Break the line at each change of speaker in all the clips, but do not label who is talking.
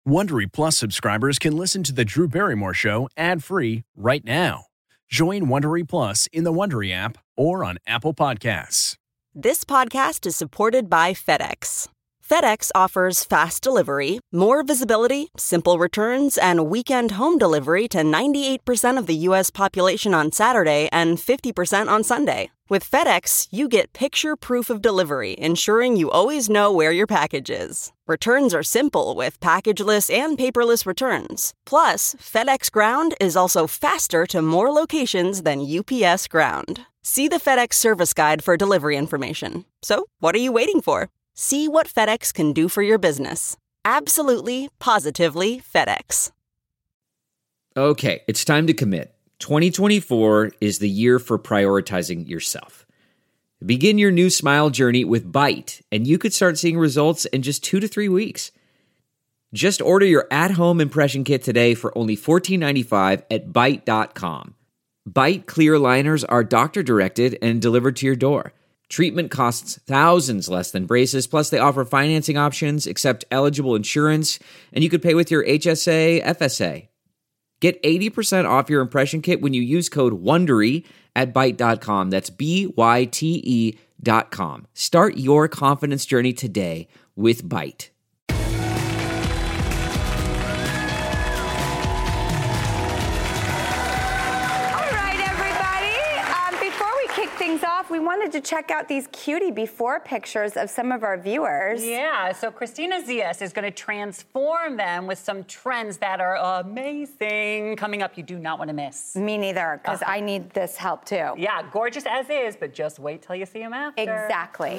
Wondery Plus subscribers can listen to The Drew Barrymore Show ad-free right now. Join Wondery Plus in the Wondery app or on Apple Podcasts.
This podcast is supported by FedEx. FedEx offers fast delivery, more visibility, simple returns, and weekend home delivery to 98% of the U.S. population on Saturday and 50% on Sunday. With FedEx, you get picture proof of delivery, ensuring you always know where your package is. Returns are simple with packageless and paperless returns. Plus, FedEx Ground is also faster to more locations than UPS Ground. See the FedEx service guide for delivery information. So, what are you waiting for? See what FedEx can do for your business. Absolutely, positively FedEx.
Okay, it's time to commit. 2024 is the year for prioritizing yourself. Begin your new smile journey with Byte, and you could start seeing results in just 2 to 3 weeks. Just order your at-home impression kit today for only $14.95 at Byte.com. Byte clear liners are doctor-directed and delivered to your door. Treatment costs thousands less than braces, plus they offer financing options, accept eligible insurance, and you could pay with your HSA, FSA. Get 80% off your impression kit when you use code WONDERY at Byte.com. That's BYTE.com. Start your confidence journey today with Byte.
We wanted to check out these cutie before pictures of some of our viewers.
Yeah, so Christina Zias is going to transform them with some trends that are amazing coming up you do not want to miss.
Me neither, because I need this help too.
Yeah, gorgeous as is, but just wait till you see them after.
Exactly.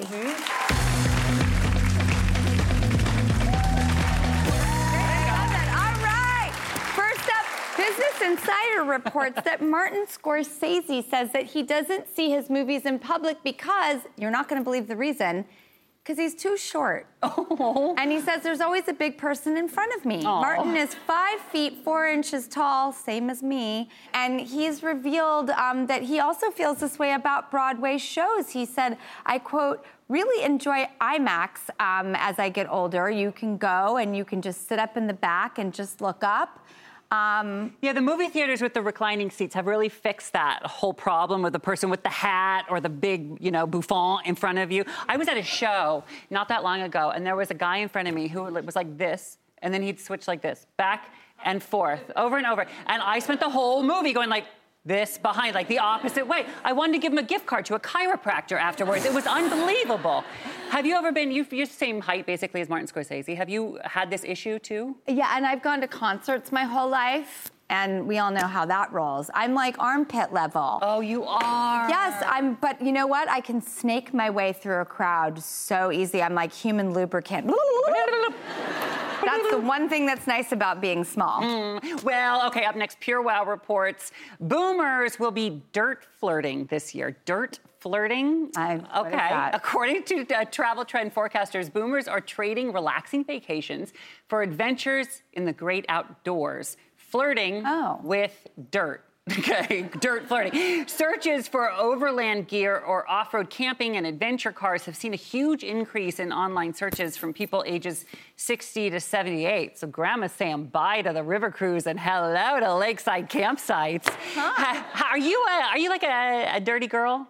Business Insider reports that Martin Scorsese says that he doesn't see his movies in public because, you're not going to believe the reason, because he's too short.
Oh.
And he says there's always a big person in front of me.
Oh.
Martin is 5 feet 4 inches tall, same as me. And he's revealed that he also feels this way about Broadway shows. He said, I quote, really enjoy IMAX as I get older. You can go and you can just sit up in the back and just look up.
Yeah, the movie theaters with the reclining seats have really fixed that whole problem with the person with the hat or the big, bouffant in front of you. I was at a show not that long ago, and there was a guy in front of me who was like this, and then he'd switch like this, back and forth, over and over. And I spent the whole movie going like this behind, like the opposite way. I wanted to give him a gift card to a chiropractor afterwards. It was unbelievable. Have you ever been, you're the same height basically as Martin Scorsese. Have you had this issue too?
Yeah, and I've gone to concerts my whole life, and we all know how that rolls. I'm like armpit level.
Oh, you are?
Yes, but you know what? I can snake my way through a crowd so easy. I'm like human lubricant. That's the one thing that's nice about being small.
Well, okay, up next, Pure Wow reports boomers will be dirt flirting this year. Dirt flirting?
Okay.
According to travel trend forecasters, boomers are trading relaxing vacations for adventures in the great outdoors, flirting with dirt. Okay, dirt flirting. Searches for overland gear or off-road camping and adventure cars have seen a huge increase in online searches from people ages 60 to 78. So grandma's saying bye to the river cruise and hello to lakeside campsites. Huh. Are you like a dirty girl?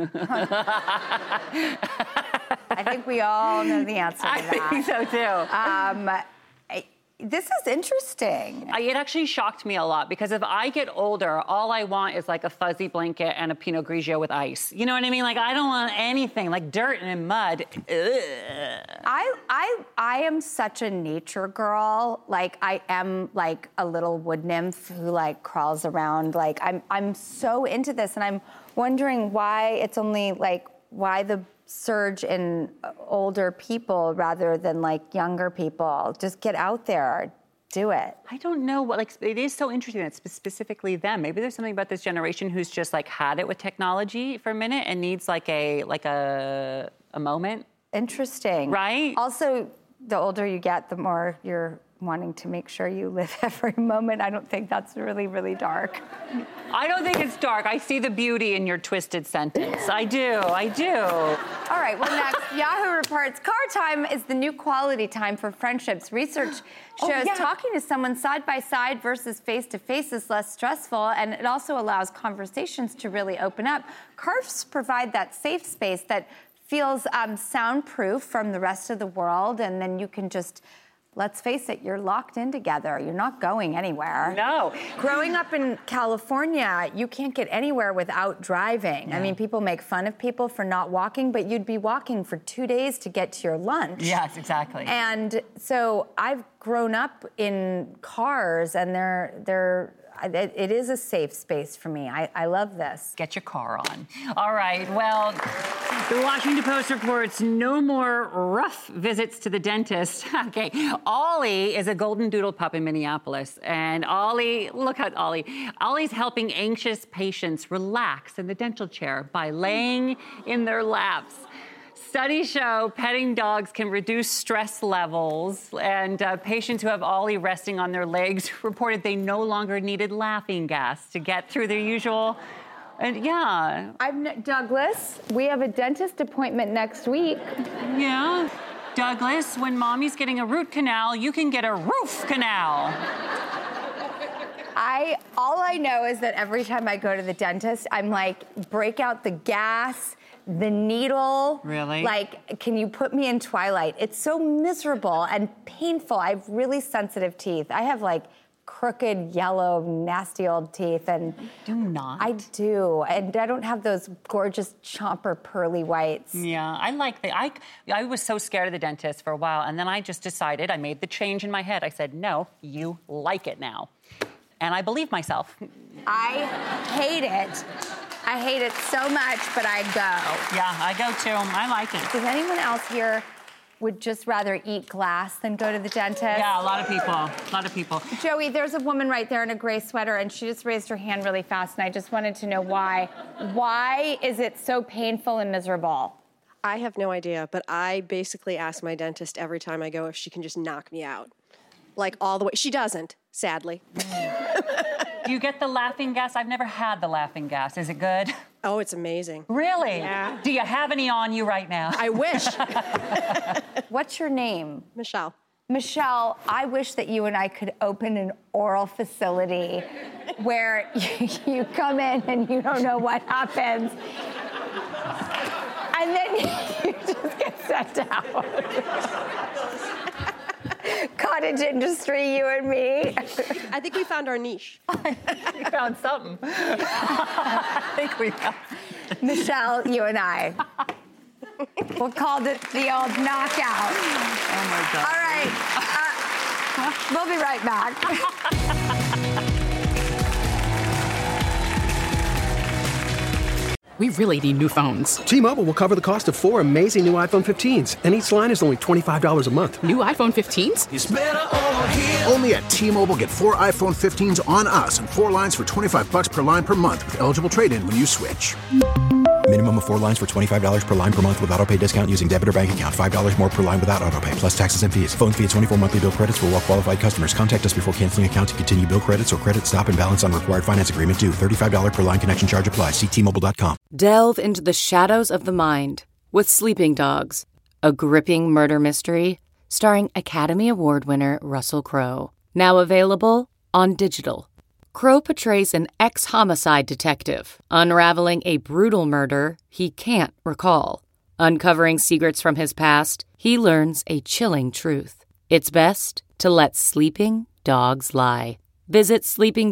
I think we all know the answer to that.
I think so too.
This is interesting.
It actually shocked me a lot because if I get older, all I want is like a fuzzy blanket and a Pinot Grigio with ice. You know what I mean? Like I don't want anything like dirt and mud. Ugh.
I am such a nature girl. Like I am like a little wood nymph who like crawls around. Like I'm so into this, and I'm wondering why it's only like why the surge in older people rather than like younger people. Just get out there, do it.
I don't know what, like, it is so interesting that it's specifically them. Maybe there's something about this generation who's just like had it with technology for a minute and needs like a moment.
Interesting.
Right?
Also, the older you get, the more you're wanting to make sure you live every moment. I don't think that's really, really dark.
I don't think it's dark. I see the beauty in your twisted sentence. I do.
All right, well, next, Yahoo reports car time is the new quality time for friendships. Research shows talking to someone side by side versus face to face is less stressful, and it also allows conversations to really open up. Cars provide that safe space that feels soundproof from the rest of the world, and then you can just, let's face it, you're locked in together. You're not going anywhere.
No.
Growing up in California, you can't get anywhere without driving.
Yeah.
I mean, people make fun of people for not walking, but you'd be walking for 2 days to get to your lunch.
Yes, exactly.
And so I've grown up in cars, and it is a safe space for me. I love this.
Get your car on. All right, well, the Washington Post reports no more rough visits to the dentist. Okay, Ollie is a golden doodle pup in Minneapolis. And Ollie, look at Ollie. Ollie's helping anxious patients relax in the dental chair by laying in their laps. Studies show petting dogs can reduce stress levels, and patients who have Ollie resting on their legs reported they no longer needed laughing gas to get through their usual. And
Douglas, we have a dentist appointment next week.
Yeah. Douglas, when mommy's getting a root canal, you can get a roof canal.
All I know is that every time I go to the dentist, I'm like, break out the gas, the needle.
Really?
Like, can you put me in Twilight? It's so miserable and painful. I have really sensitive teeth. I have like crooked, yellow, nasty old teeth. And
do not.
I do. And I don't have those gorgeous chomper pearly whites.
Yeah, I like I was so scared of the dentist for a while, and then I just decided, I made the change in my head. I said, no, you like it now. And I believe myself.
I hate it. I hate it so much, but I go.
Yeah, I go too. I like it.
Does anyone else here would just rather eat glass than go to the dentist?
Yeah, a lot of people.
Joey, there's a woman right there in a gray sweater, and she just raised her hand really fast, and I just wanted to know why. Why is it so painful and miserable?
I have no idea, but I basically ask my dentist every time I go if she can just knock me out. Like all the way. She doesn't, sadly.
Do you get the laughing gas? I've never had the laughing gas. Is it good?
Oh, it's amazing.
Really?
Yeah.
Do you have any on you right now?
I wish.
What's your name?
Michelle.
Michelle, I wish that you and I could open an oral facility where you come in and you don't know what happens. And then you just get sent out. Cottage industry, you and me.
I think we found our niche.
We found something. I think we found.
Michelle, you and I. We'll call it the old knockout.
Oh, my God.
All right. We'll be right back.
We really need new phones.
T-Mobile will cover the cost of 4 amazing new iPhone 15s, and each line is only $25 a month.
New iPhone 15s?
It's better over here. Only at T-Mobile, get 4 iPhone 15s on us and 4 lines for $25 per line per month with eligible trade-in when you switch.
Minimum of 4 lines for $25 per line per month with autopay discount using debit or bank account. $5 more per line without autopay, plus taxes and fees. Phone fee at 24 monthly bill credits for well-qualified customers. Contact us before canceling account to continue bill credits or credit stop and balance on required finance agreement due. $35 per line connection charge applies. See T-Mobile.com.
Delve into the shadows of the mind with Sleeping Dogs, a gripping murder mystery starring Academy Award winner Russell Crowe. Now available on digital. Crowe portrays an ex-homicide detective unraveling a brutal murder he can't recall. Uncovering secrets from his past, he learns a chilling truth. It's best to let sleeping dogs lie. Visit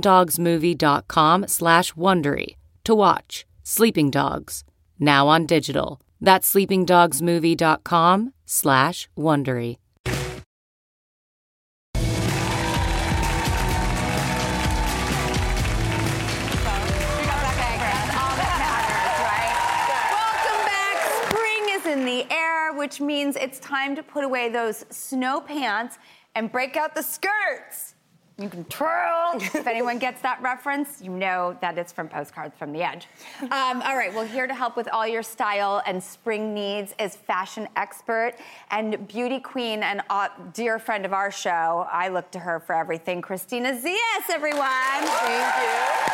sleepingdogsmovie.com/Wondery to watch Sleeping Dogs, now on digital. That's sleepingdogsmovie.com/Wondery.
In the air, which means it's time to put away those snow pants and break out the skirts. You can twirl. If anyone gets that reference, you know that it's from Postcards from the Edge. All right, well, here to help with all your style and spring needs is fashion expert and beauty queen and dear friend of our show. I look to her for everything. Christina Zias, everyone.
Thank you.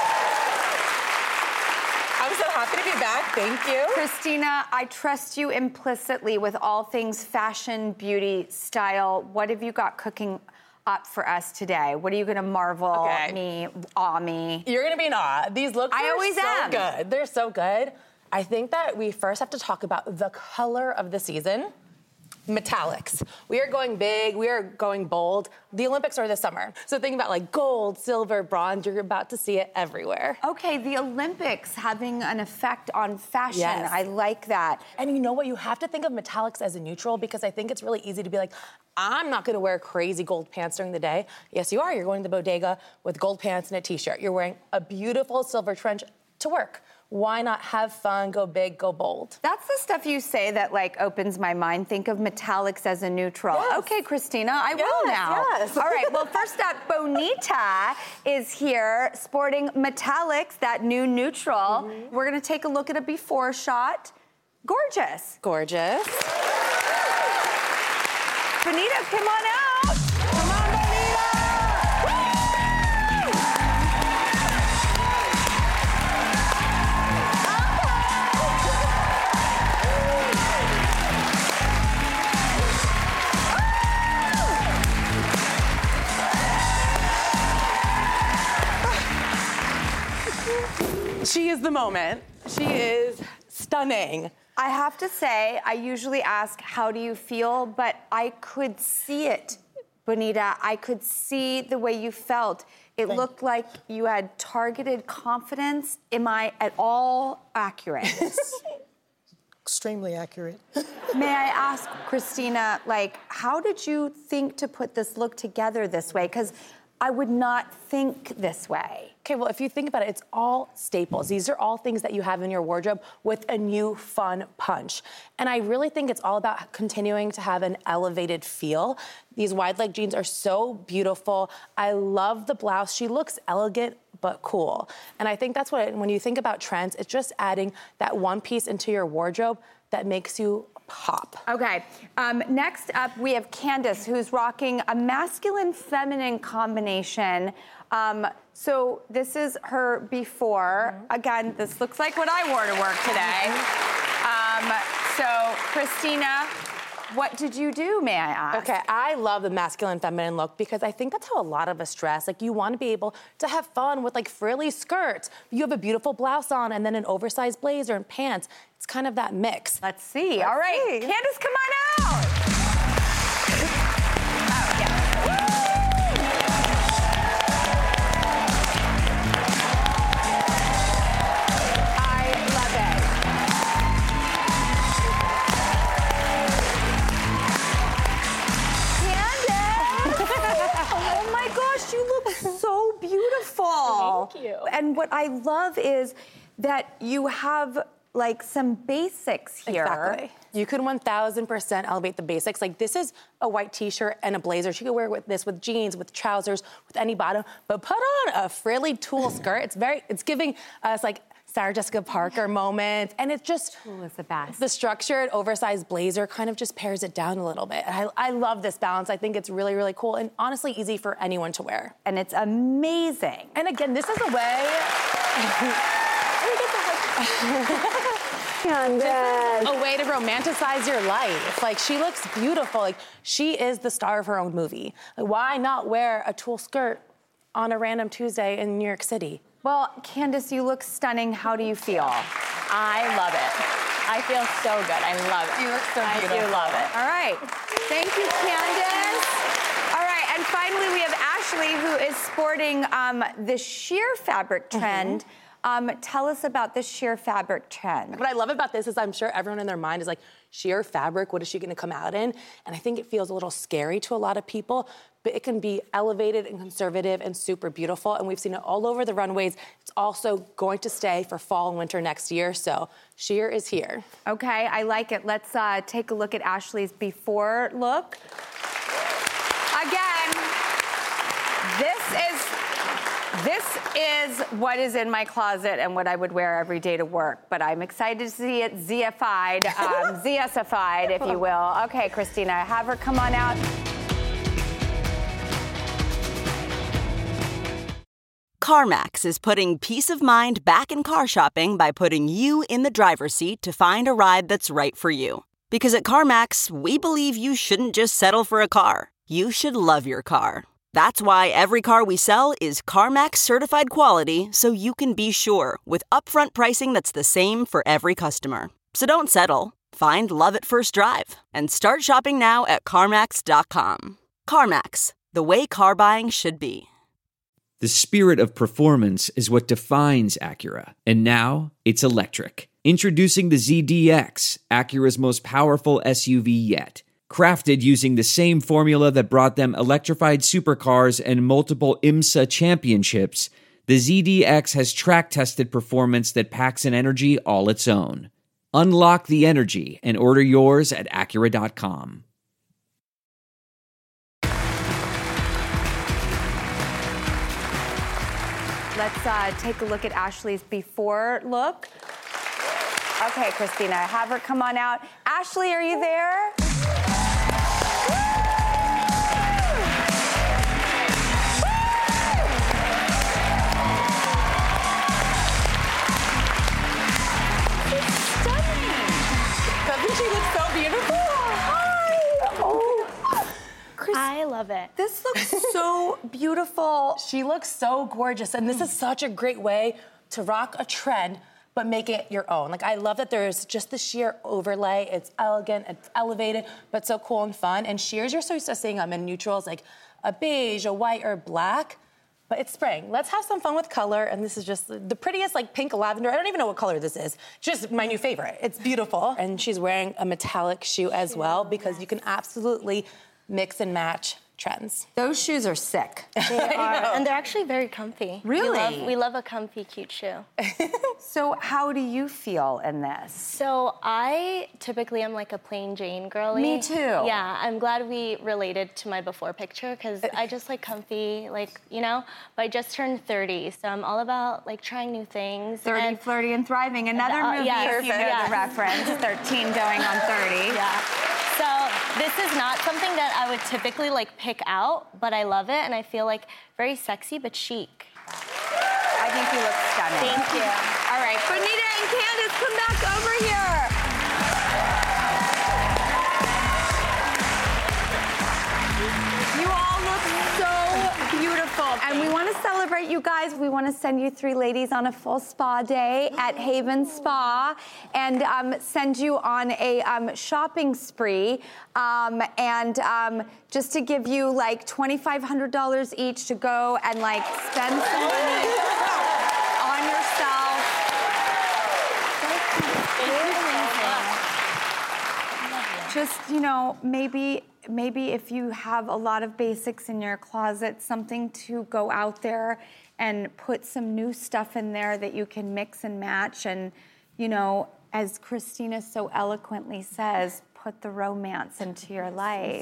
I'm so happy to be back. Thank you.
Christina, I trust you implicitly with all things fashion, beauty, style. What have you got cooking up for us today? What are you going to marvel awe me?
You're going to be in awe. These looks are so good. They're so good. I think that we first have to talk about the color of the season. Metallics. We are going big. We are going bold. The Olympics are this summer. So think about like gold, silver, bronze. You're about to see it everywhere.
Okay, the Olympics having an effect on fashion.
Yes.
I like that.
And you know what? You have to think of metallics as a neutral because I think it's really easy to be like, I'm not going to wear crazy gold pants during the day. Yes, you are. You're going to the bodega with gold pants and a t-shirt. You're wearing a beautiful silver trench to work. Why not have fun, go big, go bold?
That's the stuff you say that like opens my mind. Think of metallics as a neutral.
Yes.
Okay, Christina, I will now.
Yes.
All right, well, first up, Bonita is here sporting metallics, that new neutral. Mm-hmm. We're going to take a look at a before shot. Gorgeous.
Gorgeous.
Bonita, come on out. Come on, Bonita.
She is the moment. She is stunning.
I have to say, I usually ask, how do you feel? But I could see it, Bonita. I could see the way you felt. It looked like you had targeted confidence. Am I at all accurate?
Extremely accurate.
May I ask, Christina, like, how did you think to put this look together this way? Because I would not think this way.
Okay, well, if you think about it, it's all staples. These are all things that you have in your wardrobe with a new fun punch. And I really think it's all about continuing to have an elevated feel. These wide leg jeans are so beautiful. I love the blouse. She looks elegant but cool. And I think that's what, when you think about trends, it's just adding that one piece into your wardrobe that makes you pop.
Okay, next up we have Candace, who's rocking a masculine-feminine combination. So this is her before. Mm-hmm. Again, this looks like what I wore to work today. So Christina, what did you do, may I ask?
Okay, I love the masculine feminine look because I think that's how a lot of us dress. Like, you want to be able to have fun with like frilly skirts. You have a beautiful blouse on and then an oversized blazer and pants. It's kind of that mix.
Let's see. All right, Candace, come on out. So beautiful.
Thank you.
And what I love is that you have like some basics here.
Exactly. You could 1,000% elevate the basics. Like, this is a white t-shirt and a blazer. She could wear this with jeans, with trousers, with any bottom, but put on a frilly tulle skirt. It's giving us like Sarah Jessica Parker moment, and it's just
tulle is the best.
The structured, oversized blazer kind of just pares it down a little bit. I love this balance. I think it's really, really cool, and honestly easy for anyone to wear.
And it's amazing.
And again, this is a way. A way to romanticize your life. Like, she looks beautiful. Like, she is the star of her own movie. Like, why not wear a tulle skirt on a random Tuesday in New York City?
Well, Candace, you look stunning. How do you feel?
I love it. I feel so good. I love it.
You look so beautiful.
I do love it.
All right. Thank you, Candace. All right, and finally we have Ashley, who is sporting the sheer fabric trend. Tell us about the sheer fabric trend.
What I love about this is I'm sure everyone in their mind is like, sheer fabric, what is she going to come out in? And I think it feels a little scary to a lot of people, but it can be elevated and conservative and super beautiful. And we've seen it all over the runways. It's also going to stay for fall and winter next year. So sheer is here.
Okay, I like it. Let's take a look at Ashley's before look. Again, is in my closet and what I would wear every day to work. But I'm excited to see it Zia-fied, Zia-sified, if you will. Okay, Christina, have her come on out.
CarMax is putting peace of mind back in car shopping by putting you in the driver's seat to find a ride that's right for you. Because at CarMax, we believe you shouldn't just settle for a car. You should love your car. That's why every car we sell is CarMax certified quality, so you can be sure with upfront pricing that's the same for every customer. So don't settle. Find love at first drive and start shopping now at CarMax.com. CarMax, the way car buying should be.
The spirit of performance is what defines Acura, and now it's electric. Introducing the ZDX, Acura's most powerful SUV yet. Crafted using the same formula that brought them electrified supercars and multiple IMSA championships, the ZDX has track-tested performance that packs an energy all its own. Unlock the energy and order yours at Acura.com.
Let's take a look at Ashley's before look. Okay, Christina, have her come on out. Ashley, are you there?
Doesn't she look so beautiful?
Hi. Oh.
I love it.
This looks so beautiful.
She looks so gorgeous, and this is such a great way to rock a trend, but make it your own. Like, I love that there's just the sheer overlay. It's elegant, it's elevated, but so cool and fun. And sheers, you're so used to seeing them in neutrals, like a beige, a white, or black. But it's spring. Let's have some fun with color, and this is just the prettiest, like, pink lavender. I don't even know what color this is. Just my new favorite. It's beautiful. And she's wearing a metallic shoe as well, because you can absolutely mix and match trends.
Those shoes are sick.
They are, and they're actually very comfy.
Really?
We love a comfy, cute shoe.
So how do you feel in this?
So I typically am like a plain Jane girly.
Me too.
Yeah, I'm glad we related to my before picture because I just like comfy, like, you know, but I just turned 30, so I'm all about like trying new things.
30, flirty, and thriving. Another movie,
yeah,
if you know the reference. 13 going on 30.
Yeah. So this is not something that I would typically like pick out, but I love it, and I feel like very sexy but chic.
I think you look stunning.
Thank you.
All right, Bonita and Candace, come back over here. You all look so beautiful. And we want to celebrate you guys. We want to send you three ladies on a full spa day at Haven Spa and send you on a shopping spree. Just to give you like $2,500 each to go and like spend some money on yourself. Just, you know, maybe if you have a lot of basics in your closet, something to go out there and put some new stuff in there that you can mix and match. And, you know, as Christina so eloquently says, put the romance into your life.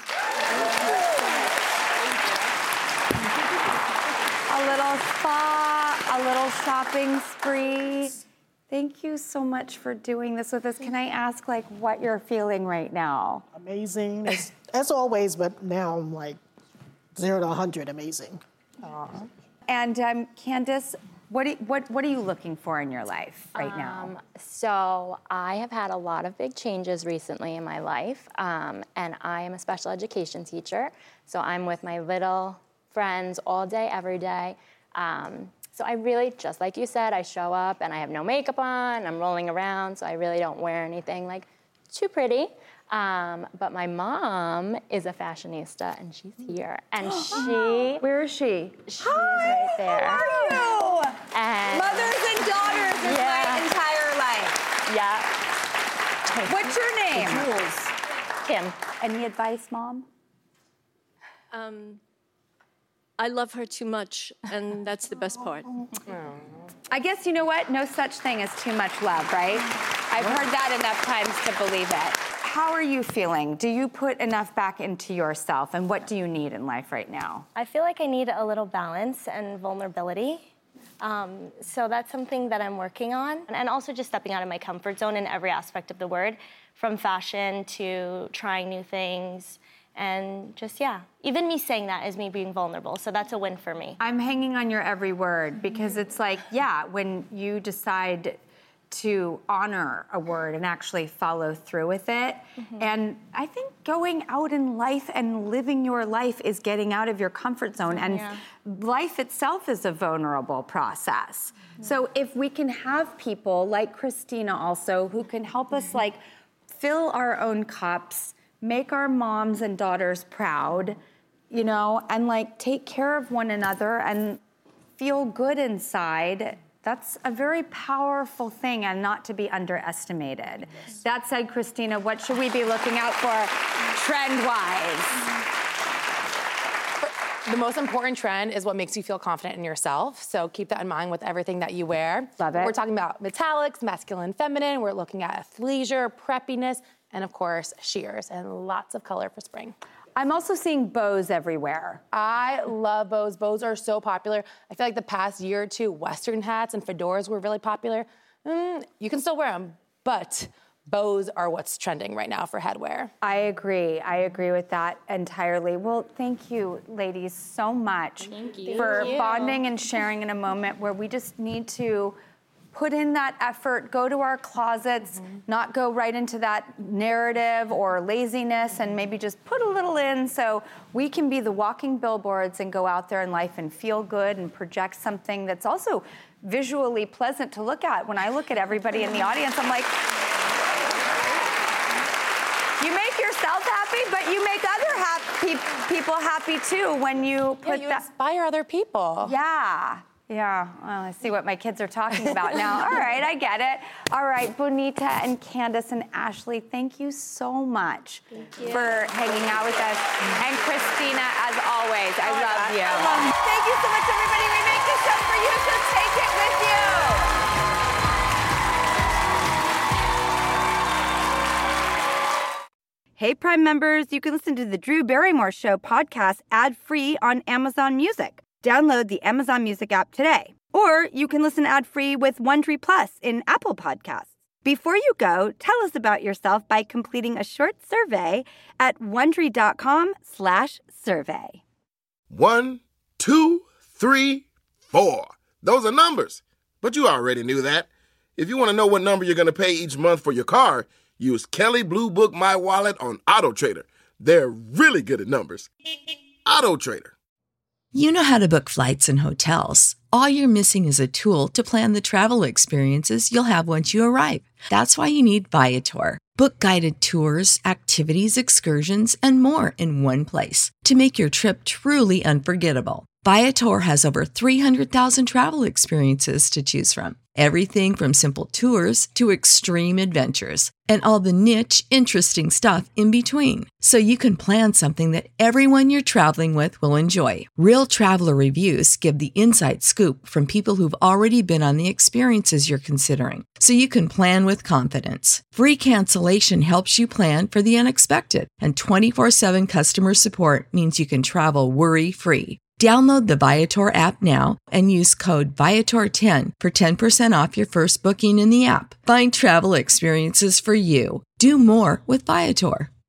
A little spa, a little shopping spree. Thank you so much for doing this with us. Can I ask, like, what you're feeling right now?
Amazing, as always, but now I'm like 0 to 100 amazing.
And Candace, what are you looking for in your life right now?
So I have had a lot of big changes recently in my life, and I am a special education teacher. So I'm with my little friends all day, every day. So I really, just like you said, I show up and I have no makeup on, I'm rolling around, so I really don't wear anything like too pretty. But my mom is a fashionista, and she's here. And she...
Where is she?
She's right there.
How are you?
And
Mothers and daughters is my entire life.
Yeah.
What's your name?
Jules. Kim.
Any advice, Mom?
I love her too much, and that's the best part.
I guess, you know what? No such thing as too much love, right? I've heard that enough times to believe it. How are you feeling? Do you put enough back into yourself, and what do you need in life right now?
I feel like I need a little balance and vulnerability. So that's something that I'm working on. And also just stepping out of my comfort zone in every aspect of the word, from fashion to trying new things. And just, even me saying that is me being vulnerable. So that's a win for me.
I'm hanging on your every word because it's like, when you decide to honor a word and actually follow through with it. And I think going out in life and living your life is getting out of your comfort zone. And life itself is a vulnerable process. So if we can have people like Christina also who can help us like fill our own cups, make our moms and daughters proud, and like take care of one another and feel good inside. That's a very powerful thing and not to be underestimated. Yes. That said, Christina, what should we be looking out for trend-wise?
The most important trend is what makes you feel confident in yourself. So keep that in mind with everything that you wear.
Love it.
We're talking about metallics, masculine, feminine. We're looking at athleisure, preppiness, and of course, sheers, and lots of color for spring.
I'm also seeing bows everywhere.
I love bows. Bows are so popular. I feel like the past year or two, Western hats and fedoras were really popular. You can still wear them, but bows are what's trending right now for headwear.
I agree with that entirely. Well, thank you, ladies, so much for bonding and sharing in a moment where we just need to put in that effort, go to our closets, not go right into that narrative or laziness, and maybe just put a little in so we can be the walking billboards and go out there in life and feel good and project something that's also visually pleasant to look at. When I look at everybody in the audience, I'm like, you make yourself happy, but you make other people happy too when you put
you inspire other people.
Yeah, well, I see what my kids are talking about now. All right, I get it. All right, Bonita and Candace and Ashley, thank you so much for hanging out with us. And Christina, as always, I love you. Thank you so much, everybody. We make this show for you, so take it with you. Hey, Prime members, you can listen to the Drew Barrymore Show podcast ad-free on Amazon Music. Download the Amazon Music app today. Or you can listen ad-free with Wondery Plus in Apple Podcasts. Before you go, tell us about yourself by completing a short survey at Wondery.com/survey.
1, 2, 3, 4. Those are numbers. But you already knew that. If you want to know what number you're going to pay each month for your car, use Kelley Blue Book My Wallet on AutoTrader. They're really good at numbers. AutoTrader.
You know how to book flights and hotels. All you're missing is a tool to plan the travel experiences you'll have once you arrive. That's why you need Viator. Book guided tours, activities, excursions, and more in one place to make your trip truly unforgettable. Viator has over 300,000 travel experiences to choose from. Everything from simple tours to extreme adventures and all the niche, interesting stuff in between. So you can plan something that everyone you're traveling with will enjoy. Real traveler reviews give the inside scoop from people who've already been on the experiences you're considering. So you can plan with confidence. Free cancellation helps you plan for the unexpected. And 24/7 customer support means you can travel worry-free. Download the Viator app now and use code Viator10 for 10% off your first booking in the app. Find travel experiences for you. Do more with Viator.